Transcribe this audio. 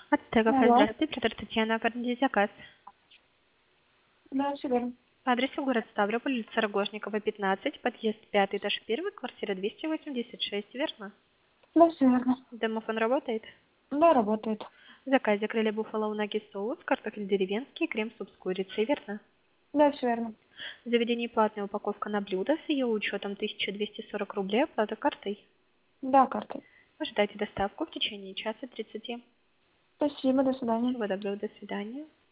Ацтека, Алло. здравствуйте, оператор Татьяна, оформите заказ. Да, все верно. По адресу город Ставрополь, улица Рогожникова, 15, подъезд 5, этаж 1, квартира 286, верно? Да, все верно. Домофон работает? Да, работает. В заказе крылья буфало унаги соус, картофель деревенский, крем-суп с курицей, верно? Да, все верно. В заведении платная упаковка на блюдо с ее учетом 1240 рублей, оплата картой. Да, картой. Ожидайте доставку в течение часа 30. Спасибо, до свидания. Всего доброго, до свидания.